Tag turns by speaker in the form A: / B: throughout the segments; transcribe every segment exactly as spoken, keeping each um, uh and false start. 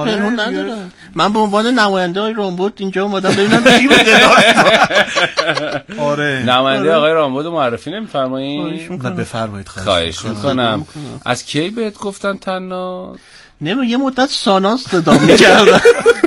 A: پنهون ندارم. من به عنوان نماینده های رامبد اینجا اومدم ببینم چی بوده.
B: آره
C: نماینده آقای رامبد معرفی نمی‌فرمایید؟
B: نه بفرمایید.
C: خواهش می‌کنم. از کی بهت گفتن تنها؟
A: نمیدونم یه مدت ساناس صدا می‌کردم.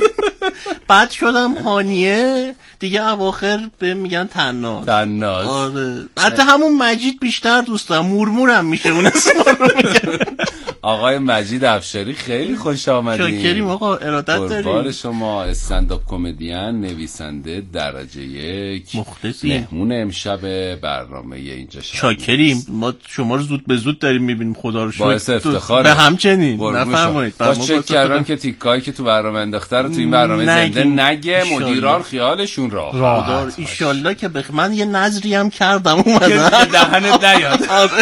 A: بعد شدم هانیه دیگه، اواخر به میگن تناز.
C: تناز.
A: آره. حتی همون مجید بیشتر دوست دارم، مورمورم میشه اون اسم رو میگن.
C: آقای مجید افشاری خیلی خوش آمدید.
A: شاکریم آقا، ارادت داریم.
C: قربان شما. استندآپ کمدین، نویسنده درجه یک،
A: مخلصیم.
C: مهمون امشب برنامه اینجا شب.
A: شاکریم. ما شما رو زود به زود داریم میبینیم، خدا رو شکر.
C: باعث افتخاره.
A: به همچنین. نفرمایید.
C: باش چک کردم که تیکایی که تو برنامه انداخته رو تو این برنامه زنده نگه، مدیران خیالشون راه.
A: راه ان شاءالله که بخ من یه نظری هم کردم اومدم
C: دهنت نیاد.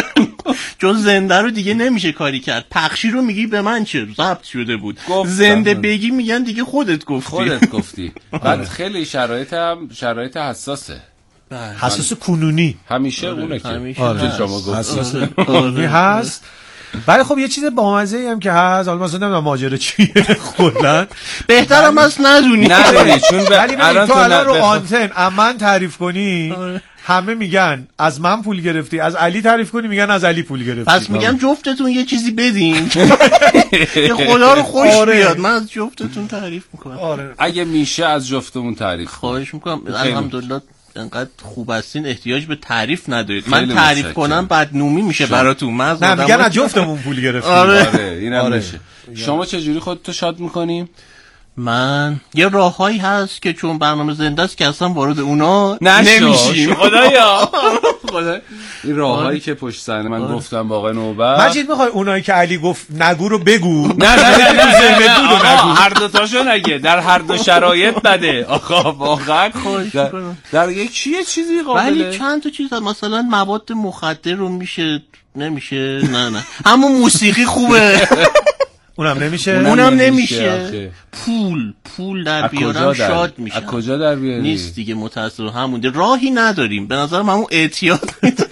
A: چون زنده رو دیگه نمیشه کاری کرد. پخشی رو میگی به من چه ضبط شده بود، زنده بگی میگن دیگه خودت گفتی.
C: خودت گفتی. بعد خیلی شرایط هم شرایط حساسه،
B: حساس کنونی
C: همیشه اونه که شما گفت
B: حساس کنونی هست. ولی خب یه چیز بامزه هم که هست، حالا مثلا نمیدونم ماجرا چیه کلا
A: بهترم از ندونی.
C: ندونی چون
B: الان تو الان رو آنتن من تعریف کنی همه میگن از من پول گرفتی، از علی تعریف کنی میگن از علی پول گرفتی.
A: پس میگم جفتتون یه چیزی بدین که خدا رو خوش آره. بیاد. من از جفتتون تعریف میکنم.
B: آره.
C: اگه میشه از جفتمون تعریف
A: خواهش میکنم. الحمدلله انقدر خوب هستین احتیاج به تعریف ندارید. من تعریف کنم بدنومی میشه براتون. من
B: نه میگن از جفتمون پول گرفتیم.
C: آره, آره. اینم آره. میشه. شما چه جوری خودتو شاد میکنی؟
A: من یه راههایی هست که چون برنامه زنده است که اصلا وارد اونا
C: نمیشیم. خدایا خدا این راههایی که پشت صحنه من گفتم با آقای نوبت.
B: مجید میخوای اونایی که علی گفت نگو رو بگو؟
C: نه نه نه نه آقا هر دو تاشو نگه، در هر دو شرایط بده آقا. واقعا
A: خوش
C: در, در یک چیه چیزی قابله.
A: ولی چند تا چیز مثلا مواد مخدر رو میشه نمیشه. نه نه همون موسیقی خوبه
B: اونم نمیشه.
A: اونم نمیشه. پول پول در بیارم شاد میشم.
C: از کجا در بیاری؟
A: نیست دیگه متأسفانه همونده. راهی نداریم. به نظرم همون اعتیاد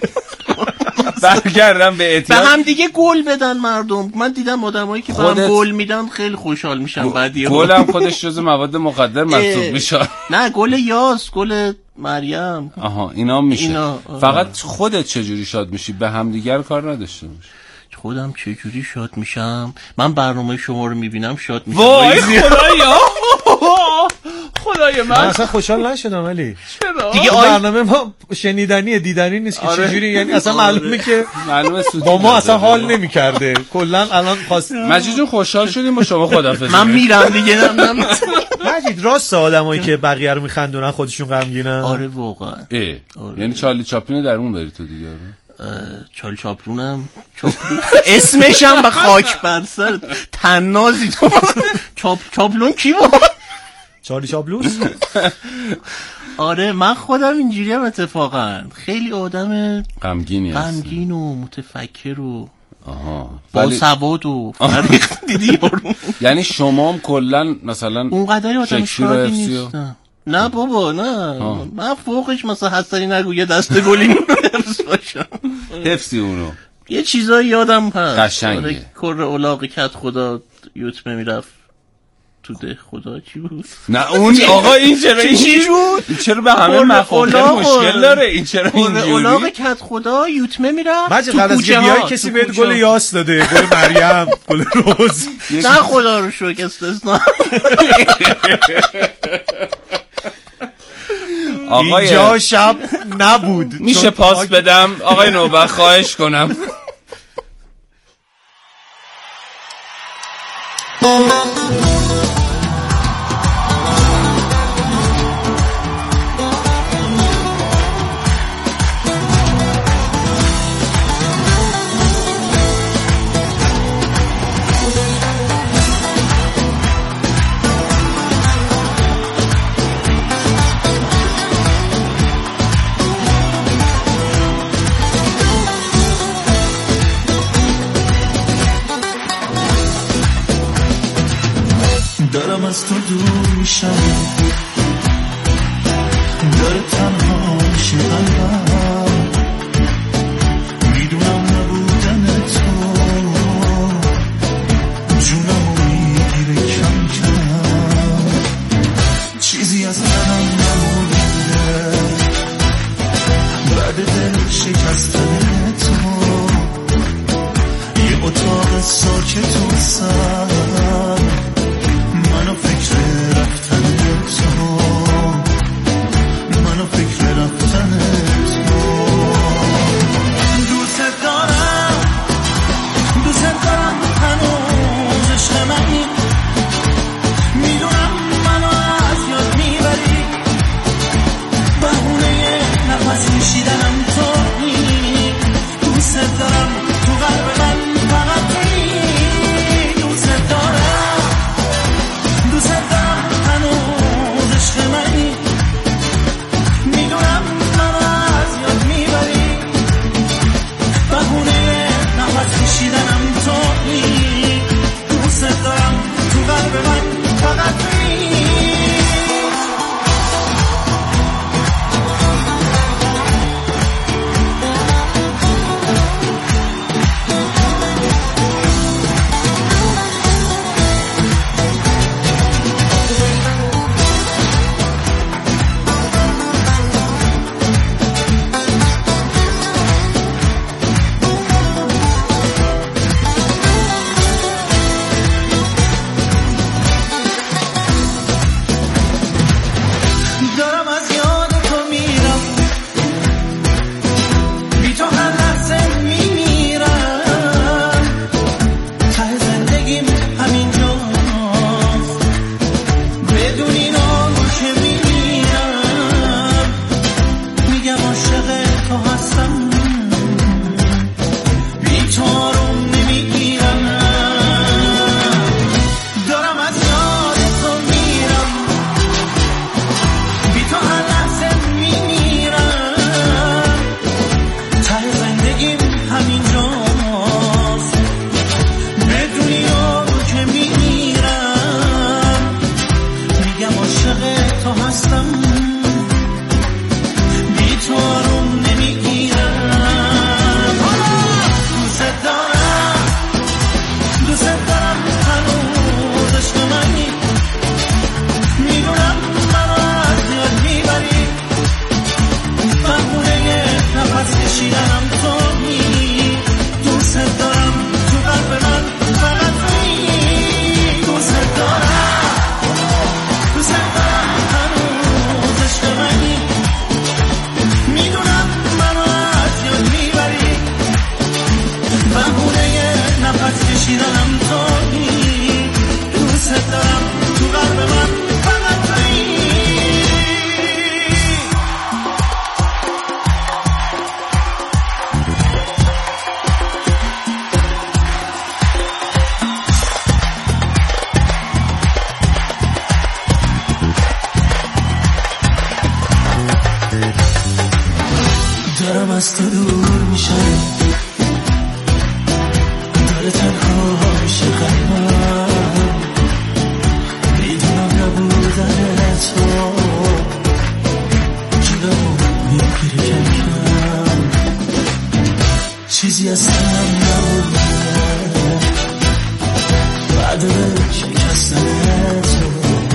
C: برگردم به اعتیاد.
A: به هم دیگه گل بدن مردم. من دیدم آدمایی که به هم گل میدن خیلی خوشحال میشن. بعدی
C: گل هم خودش جز مواد مخدر محسوب میشه.
A: نه گل یاس، گل مریم،
C: آها اینا میشه.
A: اینا
C: فقط خودت چجوری شاد میشی؟ به هم دیگر کار نداشته باش.
A: خودم چجوری شاد میشم؟ من برنامه شما رو میبینم شاد میشم.
C: وای خدایا خدای من.
B: من اصلا خوشحال نشدم ولی
C: چرا؟
B: دیگه برنامه ما شنیدنی دیدنی نیست که آره. چجوری یعنی اصلا معلومه که
C: معلومه
B: با ما اصلا حال نمیکرده. کلا الان خواست
C: مجید جون خوشحال شدیم با شما. خدافظ.
A: من میرم دیگه. نم
B: مجید راست آدمایی که بقیه رو میخندونن خودشون غمگینن.
A: آره واقعا.
C: آره. یعنی چارلی چاپلین درمون داری تو دیگه.
A: چارلی چاپلونم چاپلون اسمش هم به خاک بر سر تنازی تو. چاپ چاپلون کی بود؟
B: چارلی چاپلوس.
A: آره من خودم اینجوری هم اتفاقا خیلی آدم
C: غمگینی هستم،
A: غمگین و متفکر و
C: آها
A: با سواد و فرق دیدی.
C: یعنی شما هم کلا مثلا
A: اونقدری آدم شادی نیستم. نه بابا نه آه. من فوقش مثلا حسنی نگو یه دسته گلی حفظ باشم.
C: حفظی اونو
A: یه چیزایی یادم هست.
C: قشنگه.
A: کر اولاغ کت خدا یوتمه میرفت تو ده خدا چی بود؟
C: نه اون آقا این چرا این بود؟ چرا به همه مفاهیم مشکل داره؟ این چرا اینجوری؟
A: اولاغ کت خدا یوتمه میرفت
B: مجید قبل از که بیای کسی بهت گل یاس داده، گل مریم، گل روز.
A: نه خدا رو شکر استثنا.
B: آقای اینجا شب نبود.
C: میشه پاس بدم آقای نوبت خواهش کنم.
D: دارم از تو دور میشم، داره تنها میشه قلبم، میدونم نبودن تو جونمو میگیره کم کم. از تو دور میشم، داره تنها میشه قلبم، میدونم نبودن تو جلو میگیری کم کم، چیزی از سنم نبوده بعد شکستن تو،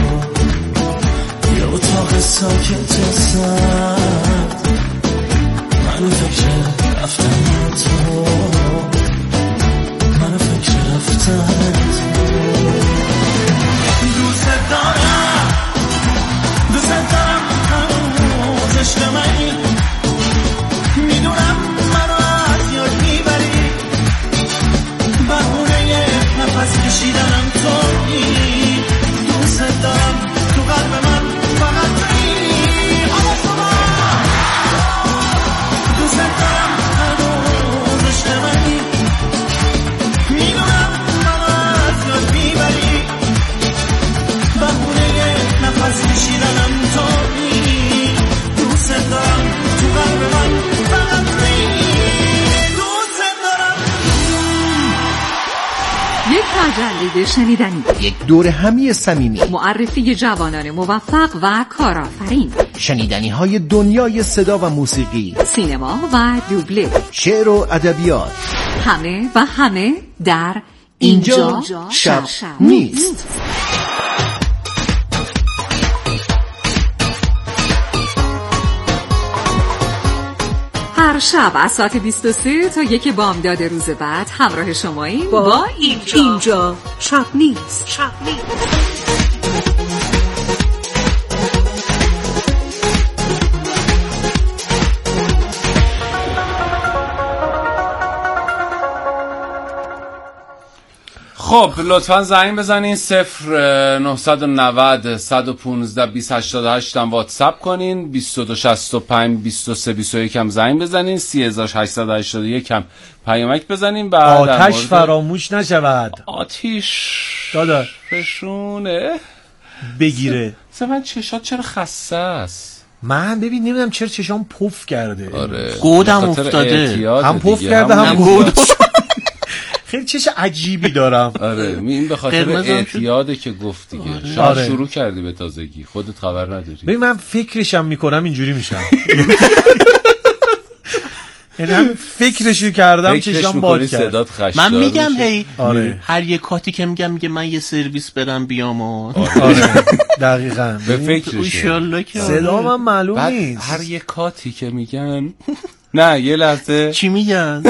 D: یه اتاق ساکت سرد، منو فکر رفتن تو، منو فکر رفتن تو. دوست دارم دوست دارم هنوز عشق منی، میدونم منو از یاد میبری، بهونه نفس کشیدنم تویی، دوست دارم تو قلب من فقط تویی، آقا شما دوست دارم هنوز عشق منی، میدونم منو از یاد میبری، بهونه نفس کشیدنم تویی، دوست دارم تو قلب من فقط تویی، دوست دارم.
E: یک مجله شنیدنی،
F: یک دور همی صمیمی،
E: معرفی جوانان موفق و کارآفرین،
F: شنیدنی های دنیای صدا و موسیقی،
E: سینما و دوبله،
F: شعر و ادبیات،
E: همه و همه در
F: اینجا,
E: اینجا
F: شب,
E: شب
F: نیست.
E: هر شب از ساعت بیست و سه تا یک بامداد روز بعد همراه شماییم با, با اینجا. اینجا شب نیست. شب نیست.
C: خب لطفا زنگ بزنین صفر نهصد و نود صد و پانزده بیست هشتاد و هشت هم واتساپ کنین، بیست و دو شصت و پنج بیست و سه بیست و یک هم زنگ بزنین، سی هزار و هشتصد و هشتاد و یک هم پیامک بزنین. بعد
B: آتش فراموش نشود.
C: آتیش
B: داداش
C: فشونه
B: بگیره.
C: من چشات چرا خسته است؟
B: من ببین نمیدونم چرا چشام پف کرده.
C: آره
A: گودم افتاده،
B: هم پف کرده هم گود. خیلی چش عجیبی دارم.
C: آره این به خاطر اعتیاده که گفت دیگه.
B: آره.
C: شاید
B: آره.
C: شروع کردی به تازگی خودت خبر نداری.
B: ببین من فکرشم میکنم اینجوری میشم. یعنی هم فکرشو کردم چشام باد کرد.
A: من میگم هی
B: آره.
A: هر یک کاتی که میگم میگه من یه سرویس برم بیام.
B: آره دقیقاً
C: به فکرشه.
B: صدا من معلوم نیست.
C: هر یک کاتی که میگن نه یه لحظه
A: چی میگن؟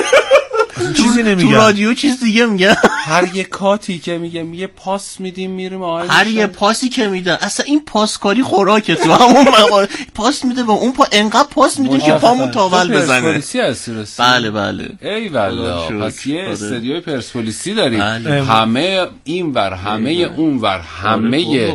B: چیزی نمیگن.
A: تو رادیو چیز دیگه میگن.
C: هر یه کاتی که میگه میگه پاس میدیم میریم آهنگ.
A: هر یه پاسی که میدن اصلا این پاسکاری خوراکه تو همون مقاله پاس میده و اون پا انقدر پاس میدیم که پامون تاول بزنه.
C: پرسپولیسی هستی رسی؟
A: بله بله.
C: ای والله پس یه استدیوی پرسپولیسی داریم. همه این ور همه اون ور همه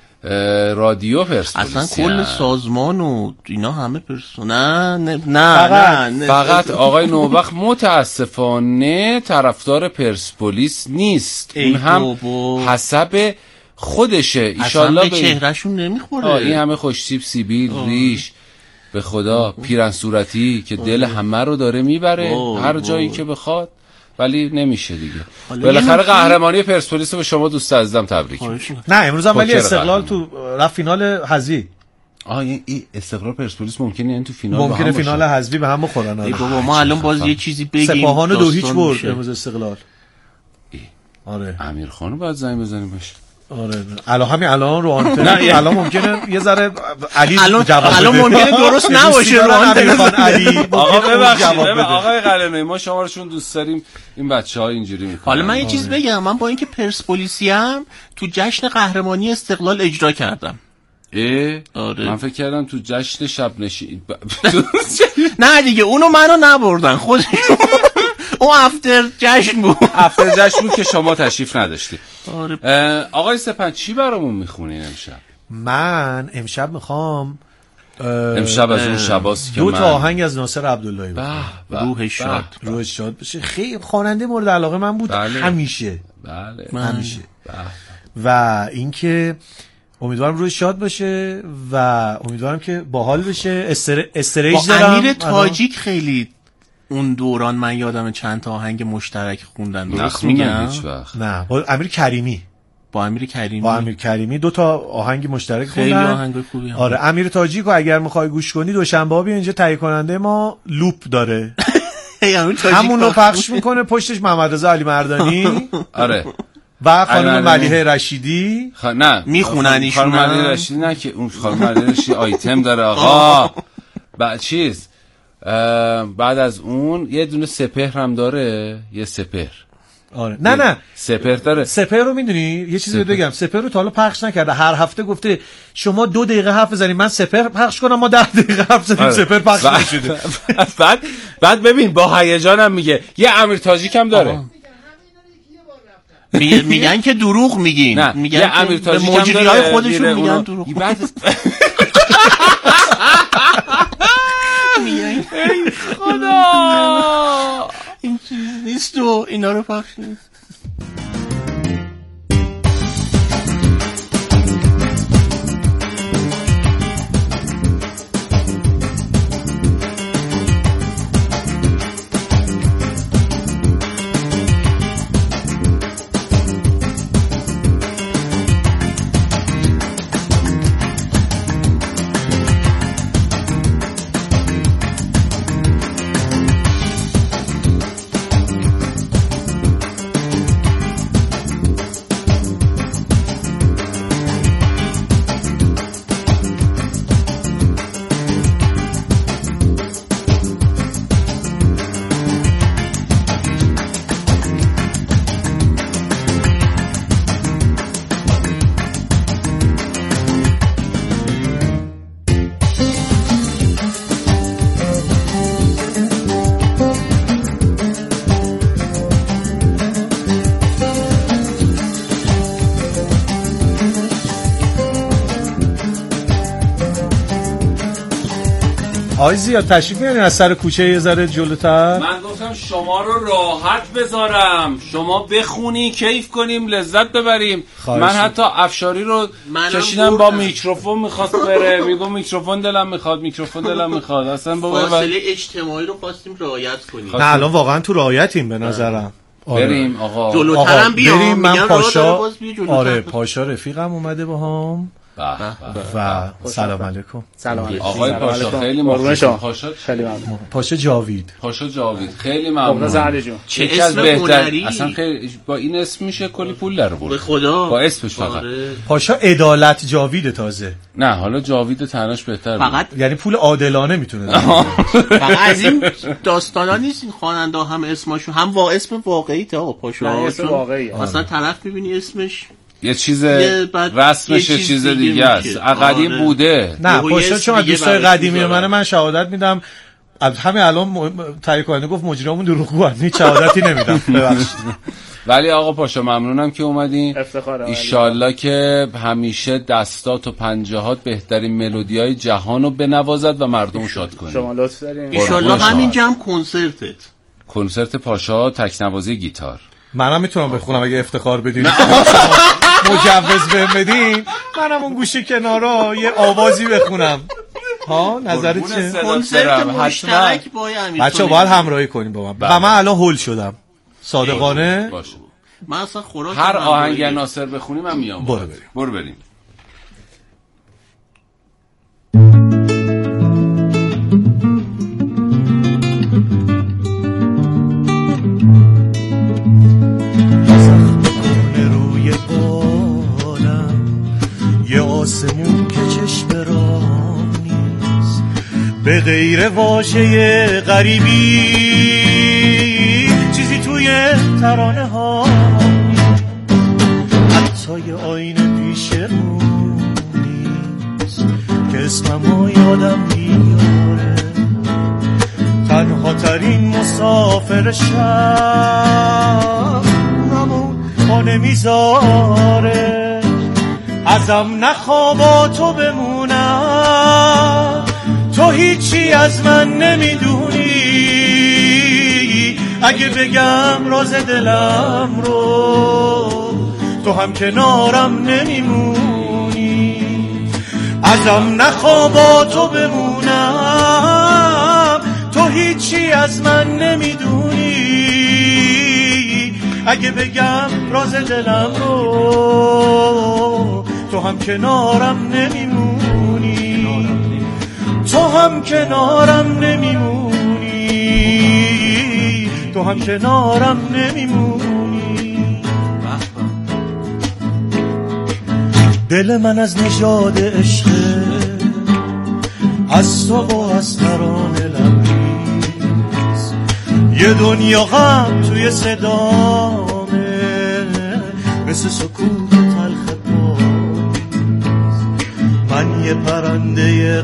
C: رادیو پرسپولیسی
A: اصلا کل سازمان و اینا همه پرسپولیس. نه نه نه نه
C: فقط آقای نوبخت متاسفانه طرفدار پرسپولیس نیست. اون هم حسب خودشه. ایشالله
A: به چهرهشون نمیخوره.
C: این همه خوشتیپ سیبیل ریش به خدا پیرن صورتی که دل همه رو داره میبره هر جایی که بخواد، ولی نمیشه دیگه. بالاخره قهرمانی پرسپولیس رو به شما دوست عزیزم تبریک.
B: نه امروز هم ولی استقلال تو رفت فینال حذفی.
C: آه این استقلال پرسپولیس ممکنه این تو فینال
B: ممکنه فینال حذفی به هم بخورن.
A: ای بابا ما الان باز یه چیزی بگیم.
B: سپاهان دو هیچ برد امروز استقلال.
C: آره امیرخانو باید زنگ بزنیم باشه.
B: آره الان همین الان رو آنتن الان ممکنه یه ذره علی جواب بده.
A: الان ممکنه درست نباشه رو آنتن
B: علی.
C: آقا ببخشید آقای قلعه‌نویی ما شما رو چون دوست داریم این بچه‌ها اینجوری میکنن.
A: حالا من یه چیز بگم، من با اینکه پرسپولیسی ام تو جشن قهرمانی استقلال اجرا کردم.
C: اه
A: آره.
C: من فکر کردم تو جشن شب نشین.
A: نه دیگه اونو منو نبردن خودشون. اون افتر جشن بود.
C: افتر جشن بود که شما تشریف نداشتی.
A: آره.
C: آقای سپند چی برامون میخونین امشب؟
B: من امشب میخوام
C: امشب از اون شباست که
B: دو
C: من
B: تا آهنگ از ناصر عبداللهی بود.
A: روحش شاد.
B: روحش شاد بشه. خیلی خواننده مورد علاقه من بود.
C: بله.
B: همیشه
C: بله
B: همیشه. و اینکه امیدوارم روی شاد باشه و امیدوارم که باحال بشه. استر... استریج
A: با
B: دارم
A: امیر تاجیک خیلی اون دوران من یادم چند تا آهنگ مشترک خوندن. درست میگم؟
C: هیچ وقت.
B: نه با امیر کریمی
A: با امیر کریمی
B: با امیر کریمی دو تا آهنگ مشترک خوندن.
A: خیلی آهنگ خوبی هم.
B: آره امیر تاجیک رو اگر میخوای گوش کنی دوشنبه ها بیا اینجا تهیه کننده ما لوپ داره همون رو پخش میکنه، پشتش محمد رضا علی مردانی
C: آره
B: و خانم ملیحه رشیدی
C: خ... نه
A: میخونن ایشون.
C: خانم ملیحه رشیدی نه که اون خانم ملیحه رشیدی آیتم داره آقا. بعد چیز بعد از اون یه دونه سپهر هم داره، یه سپهر.
B: آره نه نه
C: سپهر داره.
B: سپهر رو میدونی یه چیزی بگم، سپهر رو تا حالا پخش نکرده. هر هفته گفته شما دو دقیقه حرف بزنید من سپهر پخش کنم، ما ده دقیقه حرف زدیم سپهر پخش نشده.
C: بعد بعد ببین با هیجانم میگه یه امیر تاجیک هم داره.
A: میگن که دروغ میگین.
C: نه
A: میگن
C: یه امیر تاجیک هم
A: مجری های خودشون میگن دروغ.
C: ای خدا
A: این چیز نیست و اینا رو پخش نیست.
B: آیزی یا تشریف میارین از سر کوچه یه ذره جلوتر؟
C: من گفتم شما رو راحت بذارم، شما بخونی کیف کنیم لذت ببریم. من حتی افشاری رو کشیدم با میکروفون میخواست بره، میگم میکروفون دلم میخواد، میکروفون دلم میخواد. اصلا با
A: فاصله اجتماعی رو خواستیم رعایت کنیم.
B: نه الان واقعا تو رعایتیم به نظرم.
C: آره. بریم آقا
A: جلوترم بیام.
B: بریم. من پاشا آره پاشا رفیقم اومده باهام و سلام علیکم.
G: سلام علیکم
C: آقای پاشا، خیلی ممنون. پاشا خیلی ممنون.
B: پاشا جاوید
C: پاشا جاوید خیلی ممنون.
A: چه اسم هنری
C: اصلا خیلی با این اسم میشه کلی پول در برد
A: به خدا
C: با اسمش فقط.
B: پاشا عدالت جاوید تازه.
C: نه حالا جاوید تناش بهتر
B: فقط یعنی پول عادلانه میتونه.
A: فقط از این داستانا نیست، این خواننده هم اسمشو هم وا اسم واقعی تا آقا پاشا
G: اسم واقعی.
A: مثلا طرف میبینی اسمش
C: یه چیز رسمش یه چیز دیگه است. قدیم آره. بوده.
B: نه پاشا چون دوستای قدیمی منه من شهادت میدم. همین الان تهیه کننده گفت مجریمون دروغگوان، هیچ شهادتی نمیدم. ببخشید.
C: ولی آقا پاشا ممنونم که اومدین.
G: افتخاره.
C: ان شاءالله که همیشه دستات و پنجهات بهترین ملودیای جهانو بنوازد و مردمو شاد کنه.
G: شما لطف دارین.
A: ان شاءالله همینجا هم کنسرتت.
C: کنسرت پاشا تکنوازی گیتار.
B: منم میتونم بخونم اگه افتخار بدین. مجوز بهم بدین منم اون گوشه کنارا یه آوازی بخونم. ها نظر چیه؟
A: کنسرت مشترک با امیر.
B: بچه‌ها باید همراهی کنیم با من. من الان هول شدم. صادقانه
C: باشه.
A: من اصلا خوراک
C: هر آهنگ ناصر بخونی من میام.
B: برو بریم.
C: برو بریم.
D: آسمون که چشم راه نیست به غیر واژه غریبی چیزی توی ترانه ها حتی یه آینه پیش رو نیست که اسممو یادم میاره تنها ترین مسافر شب همون پا نمیذاره ازم نخوا تو بمونم تو هیچی از من نمیدونی اگه بگم راز دلم رو تو هم کنارم نمیمونی ازم نخوا با تو بمونم، تو هیچی از من نمیدونی. اگه بگم راز دلم رو، تو هم کنارم نمیمونی، تو هم کنارم نمیمونی، تو هم کنارم نمیمونی. دل من از نژاد عشقه، از تو و از ترانه لبریز، یه دنیا غم توی صدامه، مثل سکوت تلخ پاییز. من یه پرنده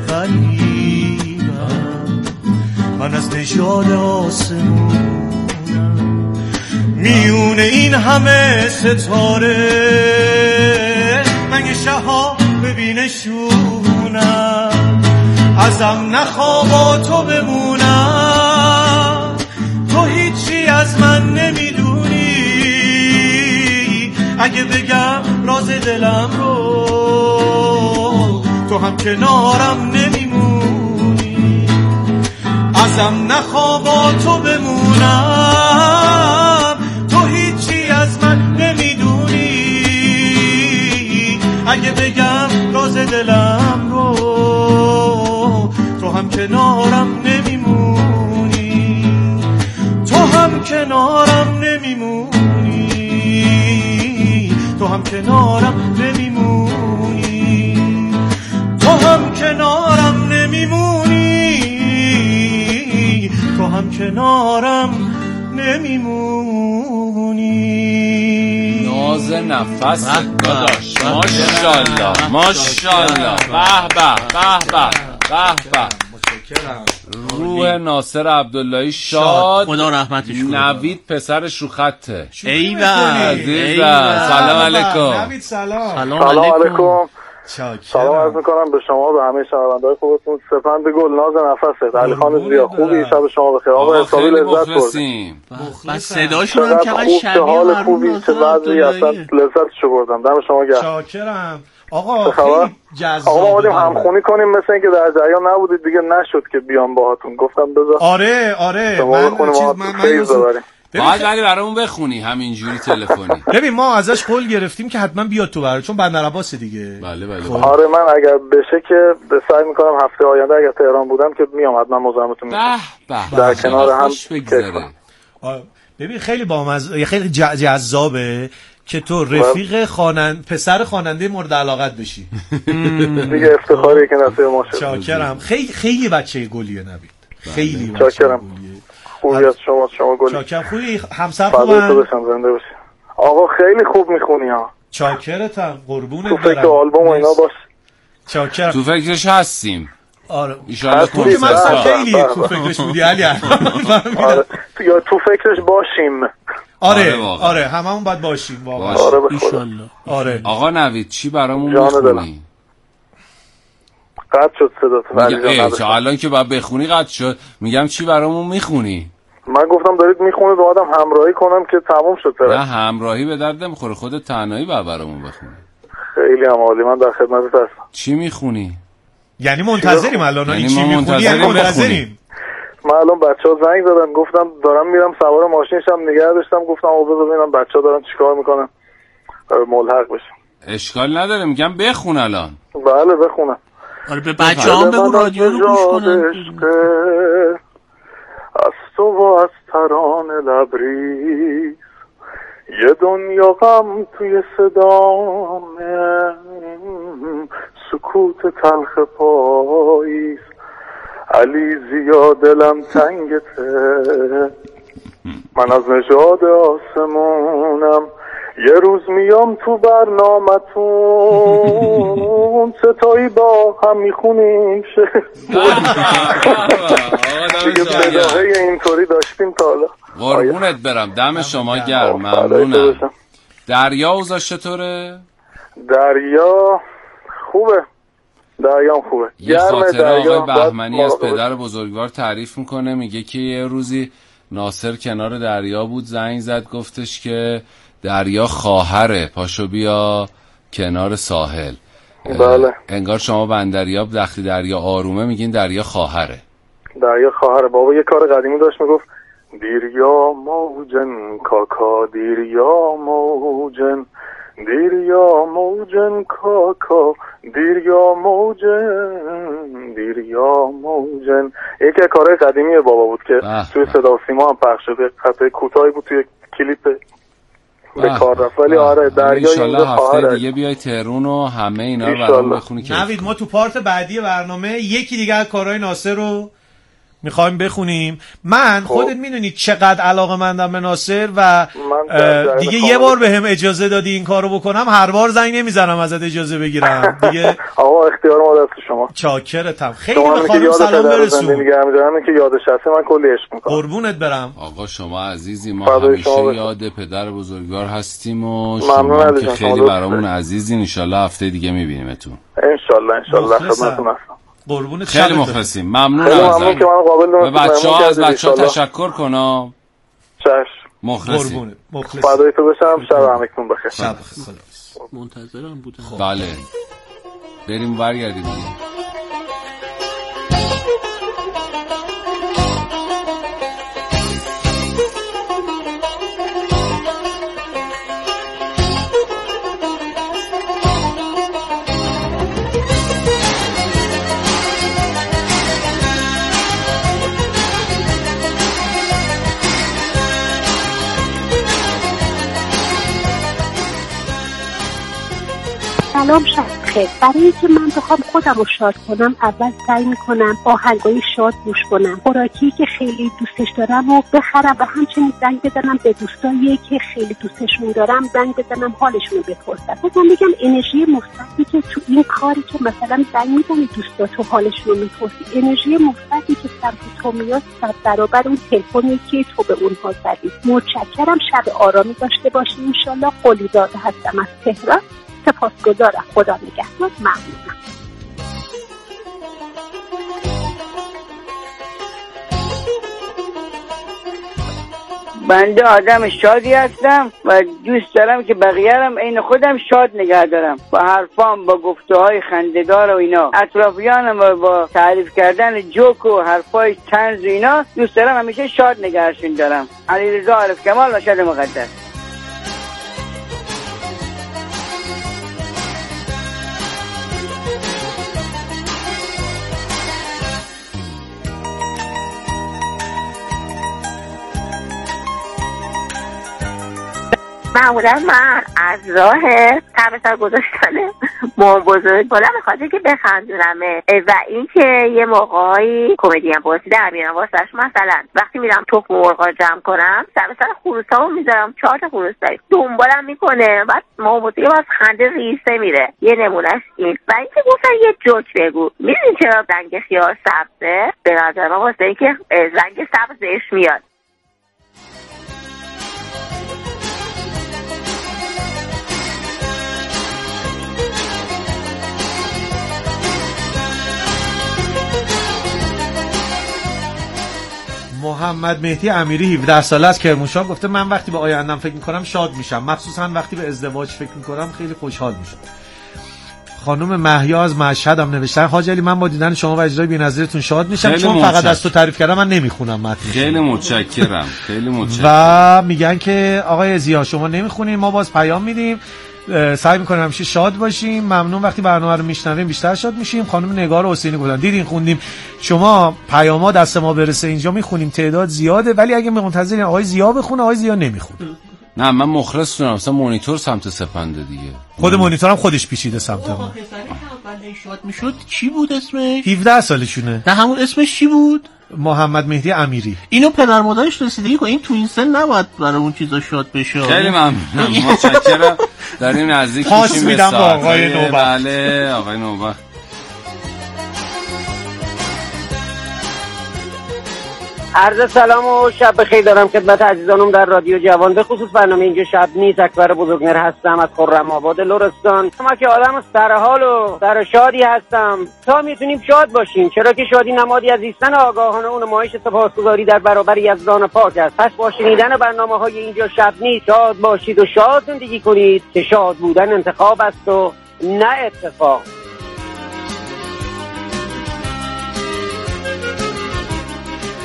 D: غریبم، من از نژاد آسمونم، میونه این همه ستاره، من یه شهاب ببینشونم. ازم نخوا با تو بمونم، تو هیچی از من نمیدونی. اگه بگم راز دلم رو، تو هم کنارم نمیمونی. ازم نخوا با تو بمونم، تو هیچی از من نمیدونی. اگه بگم راز دلم رو، تو هم کنارم نمیمونی، تو هم کنارم نمیمونی، تو هم کنارم نمیمونی، تو هم کنارم نمیمونی، تو هم کنارم نمیمونی.
C: ناز نفس داداش، ماشاءالله ماشاءالله، به به به به به به. روح ناصر عبداللهی شاد،
A: خدا رحمتش کنه.
C: نوید پسرش رو خطه.
A: ایول
C: عزیزم، سلام علیکم.
B: نوید سلام.
A: سلام
G: علیکم.
B: چاکرم.
G: سلام عرض میکنم به شما، به همه شنونده‌های خوبتون. سپند گل، ناز نفسه، علی خان زیا، خوبی؟ شب شما بخیر. آقا حسابی لذت بردیم.
A: بس صداشون هم چقدر شبیه
G: حال خوبی، چه وضعی، اصلا لذتشو بردم. دم شما گرم.
B: چاکرم. آقا خیلی جذاب.
G: آقا اومدیم همخونی کنیم، مثل اینکه در جریان نبودید دیگه، نشد که بیام باهاتون. گفتم بذار
B: آره آره
G: من چیز من من
C: باید ولی برامون بخونی همینجوری تلفنی.
B: ببین ما ازش قول گرفتیم که حتما بیاد تو برای، چون بندر عباس دیگه.
C: بله بله.
G: خب. آره من اگر بشه که سعی میکنم هفته آینده اگر تهران بودم که میام حتما مزاحمتون میشم.
C: به به.
G: در کنار هم
C: بگذره.
B: ببین خیلی بامزه، خیلی جذابه که تو رفیق خواننده، پسر خواننده مورد علاقت بشی.
G: دیگه افتخاریه که نصیب ما شد.
B: چاکرم. خیلی خیلی بچه گلیه نوید. خیلی
G: چاکرم. خوبی از شما، شما گلی.
B: چاکرم. خوبی؟ همسر خوبن؟
G: تو بشم زنده باشی. آقا خیلی خوب میخونی ها.
B: چاکرتم، قربونت برم.
G: تو فکر آلبوم و اینا باش.
B: چاکرم.
C: تو فکرش هستیم.
B: آره.
C: ایشالله
B: تو که من خیلی تو فکرش بودی علی.
G: آره. یا تو فکرش باشیم.
B: آره آره هممون باید باشیم واقعا.
G: آره
B: ایشالله. آره.
C: آقا نوید چی برامون میخونی؟
G: قطع شد صدات.
C: میگم الان که باید بخونی قطع شد. میگم چی برامون میخونی؟
G: من گفتم دارید میخونید و آدم همراهی کنم که تموم شد.
C: نه همراهی به درد نمیخوره، خودت تنهایی باید برامون بخونی.
G: خیلی هم عالی، من در خدمتت هستم.
C: چی میخونی؟
B: یعنی منتظریم الان این چی میخونی؟ یعنی منتظریم.
G: من الان بچه‌ها زنگ زدن گفتم دارم میرم سوار ماشینشم نگه داشتم، گفتم آقا بذار ببینم بچه‌ها دارن چیکار میکنن ملحق بشم.
C: اشکال نداره، میگم بخون الان.
G: بله بخونم.
A: آره به بچه‌ها بگو رادیو رو گوش کنن.
G: از تو و از ترانه لبریز، یه دنیا غم توی صدامه، سکوت تلخ پاییز. علی زیا دلم تنگته، من از نژاد آسمونم، یه روز میام تو برنامتون، ستایی با هم میخونیم شه. دیگه بداهه اینطوری داشتیم تا حالا.
C: قربونت برم، دم شما گرم، ممنونم. دریا اوضاع چطوره؟
G: دریا خوبه، دریام خوبه.
C: یه خاطره آقای بهمنی از پدر بزرگوار تعریف میکنه، میگه که یه روزی ناصر کنار دریا بود، زنگ زد گفتش که دریا خواهره، پاشو بیا کنار ساحل.
G: بله.
C: انگار شما بندریاب وقتی دریا آرومه میگین دریا خواهره.
G: دریا خواهره. بابا یه کار قدیمی داشت میگفت دیریا موجن کاکا دیریا موجن دیریا موجن کاکا دیریا موجن دیریا موجن. یکی کارهای قدیمی بابا بود که توی صدا و سیما هم پخش شد. قطعه کوتاهی بود توی کلیپ به کار رفت. ولی آره دریا اینجا خواهره.
C: هفته دیگه بیای تهرون و همه اینا رو برام بخونی که
B: نوید ما تو پارت بعدی برنامه یکی دیگه از کارهای ناصر رو میخوایم بخونیم. من خودت میدونی چقدر علاقه‌مندم به ناصر و دیگه یه بار بهم اجازه دادی این کارو بکنم، هر بار زنگ نمیزنم ازت اجازه بگیرم دیگه.
G: آقا اختیار ما دست شما.
B: چاکرتم. خیلی به خانم سلام برسون.
G: میگم که یادش هست من کلی عشق میکنم.
B: قربونت برم.
C: آقا شما عزیزی، ما همیشه یاد پدر بزرگوار هستیم و شما که خیلی برامون عزیزین. ان شاءالله هفته دیگه میبینیمتون.
G: ان شاءالله ان شاءالله خدمتتون هستم.
B: قربونت.
C: خیلی مخلصیم. ممنون ازت. به بچه‌ها از بچه‌ها تشکر کنم.
G: چشم.
C: مخلصیم.
B: قربونت. مخلصیم.
G: فدای تو بشم. شب همتون بخیر.
B: شب بخیر.
A: منتظرم بودم.
C: بله. بریم برگردیم دیگه.
H: سلام شب خیر. برای اینکه من بخوام خودم رو شاد کنم اول سعی میکنم آهنگای شاد گوش کنم، خوراکی که خیلی دوستش دارم و بخرم و همچنین زنگ بزنم به دوستایی که خیلی دوستشون دارم، زنگ بزنم حالشون رو بپرسم. مثلا بگم انرژی مثبتی که تو این کاری که مثلا زنگ میزنی دوستا تو حالشون رو میپرسی، انرژی مثبتی که سمت تو میاد صد برابر اون تلفنی که تو به اونها زدی. متشکرم. شب آرامی داشته باشی. ان شاءالله. قلیزاده هستم از تهران. سپاسگزارم. خدا نگهدار. ممنونم.
I: بنده آدم شادی هستم و دوست دارم که بقیه هم عین خودم شاد نگه دارم. با حرفام، با گفته‌های خنده‌دار و اینا، اطرافیانم و با تعریف کردن جوک و حرفای طنز و اینا دوست دارم همیشه شاد نگهشون دارم. علیرضا عارف کمال و شاد مقدس.
J: معمولا من از راه تبسر گذاشتن مام بزرگ بالا میخواد که بخندونمه و اینکه یه موقعی کمدی هم بازی در میارم واسش. مثلا وقتی میرم تخم مرغا جمع کنم سر سر خروسامو میذارم، چهار تا خروس داریم، دنبالم میکنه، بعد مام بزرگ باز خنده ریسته میره. یه نمونهش این. و اینکه گفتن یه جوک بگو. میدونی چرا رنگ خیار سبزه؟ به نظر من واسه اینکه رنگ سبز بهش میاد.
B: محمد مهدی امیری هفده ساله از کرمانشاه گفته من وقتی به آینده‌ام فکر می‌کنم شاد میشم، مخصوصا وقتی به ازدواج فکر می‌کنم خیلی خوشحال میشم. خانم مهیا از مشهد هم نوشتن حاج علی من با دیدن شما و اجرای بی‌نظیرتون شاد میشم، چون متشکر. فقط از تو تعریف کردم من نمیخونم متنش.
C: خیلی متشکرم. خیلی متشکرم.
B: و میگن که آقای زیا شما نمیخونین، ما باز پیام میدیم، سعی میکنیم همیشه شاد باشیم. ممنون وقتی برنامه رو میشنویم بیشتر شاد میشیم. خانم نگار حسینی گفتن دیدین خوندیم شما پیاما دست ما برسه اینجا میخونیم، تعداد زیاده، ولی اگه منتظرین آقای زیا بخونه آقای زیا نمیخونه.
C: نه من مخلصتونم. مثلا مانیتور سمت سپنده دیگه.
B: خود مانیتورم خودش پیچیده سمت ما.
A: شاد میشد چی بود اسمش؟
B: هفده سالشونه.
A: نه همون اسمش چی بود؟
B: محمد مهدی امیری.
A: اینو پدر مادرش رسیدگی کنه، این تو این سن نباید برای اون چیزا شاد بشه.
C: خیلی ممنونم. متشکرم. داریم نزدیک میشیم به ساعت.
B: آقای نوبخت.
C: بله آقای نوبخت.
K: عرض سلام و شب بخیر دارم خدمت عزیزانم در رادیو جوان، به خصوص برنامه اینجا شب نیست. اکبر بزرگنر هستم از خرم آباد لرستان. ما که آدم سرحال و سر شادی هستم تا میتونیم شاد باشیم، چرا که شادی نمادی از ایستن آگاهانه و نمایش سپاسگزاری در برابر یزدان پاک است. پس با شنیدن برنامه‌های اینجا شب نیست شاد باشید و شاد زندگی کنید که شاد بودن انتخاب است و نه اتفاق.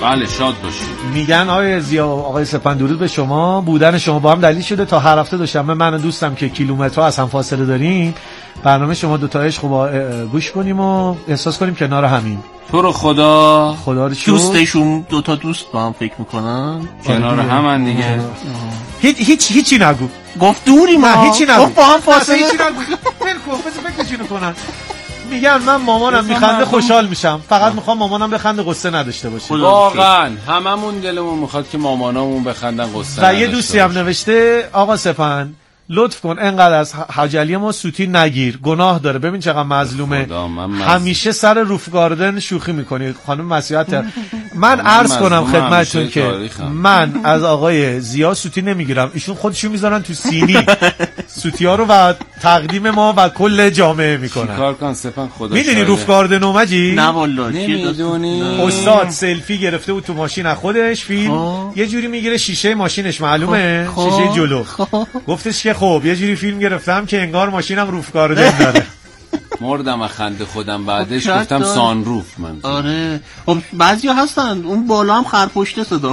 C: بله شاد باشید.
B: میگن آقای زیا آقای سپند درود به شما، بودن شما با هم دلیل شده تا هر هفته دوشنبه من و دوستم که کیلومترها از هم فاصله داریم برنامه شما دو تا عشق رو گوش کنیم و احساس کنیم کنار همیم.
C: تو رو خدا
B: خدا رو شکر
A: دوستشون دو تا دوست با هم فکر میکنن
C: کنار همن دیگه.
B: هیچ هیچ هیچی نگو.
A: گفت دوری ما.
B: نه هیچی نگو.
A: گفت با هم فاصله.
B: هیچی نگو. ول کن بس فکرشونو کنن. میگن من مامانم میخنده خوشحال میشم، فقط میخوام مامانم بخنده قصه نداشته باشه.
C: واقعا هممون دلمون میخواد که مامانامون بخندن قصه نداشته.
B: و یه دوستی هم نوشته آقا سپند لطف کن انقدر از حجلی ما سوتی نگیر، گناه داره. ببین چقدر مظلومه، همیشه سر روف گاردن شوخی میکنی. خانم مسیحت من عرض کنم خدمتتون که من از آقای زیا سوتی نمیگیرم، ایشون خودشون میذارن تو سینی سوتی ها رو و تقدیم ما و کل جامعه میکنن.
C: کار کن سپن خدا.
B: میدونی روف گاردن اومجی؟
A: نه والله
C: نمیدونی.
B: استاد سلفی گرفته بود تو ماشین از خودش فیلم آه. یه جوری میگیره شیشه ماشینش معلومه خواه. شیشه جلو خواه. گفتش که خب یه جوری فیلم گرفتم که انگار ماشینم روف گاردن داره.
C: مردم از خنده خودم بعدش گفتم سان روف من.
A: آره خب بعضیا هستن اون بالا هم خرپشته صدا